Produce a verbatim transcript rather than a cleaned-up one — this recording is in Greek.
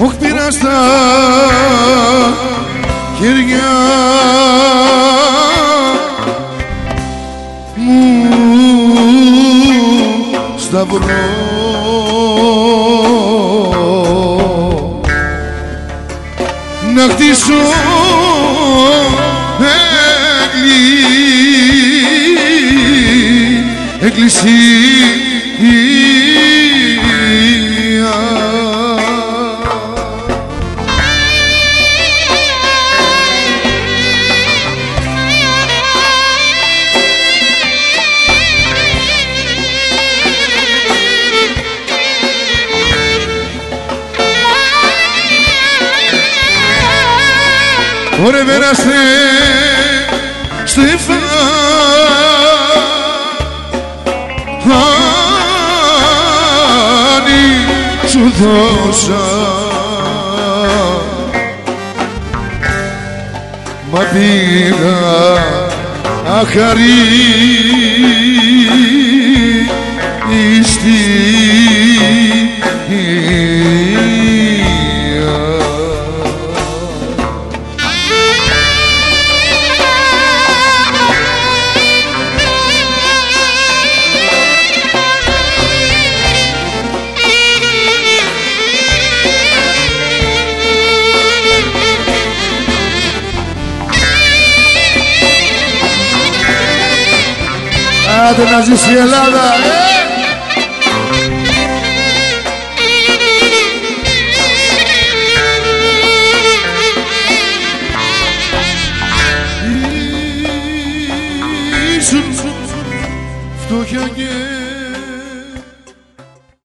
όχι πήρα στα χέρια μου σταυρό να χτίσω εκκλησία. Ωραία πέραστε στεφάνι σου δώσα, μα πήγα αχαρίστη. Άντε να ζήσει η Ελλάδα, ε! Ήσουν φτωχιά και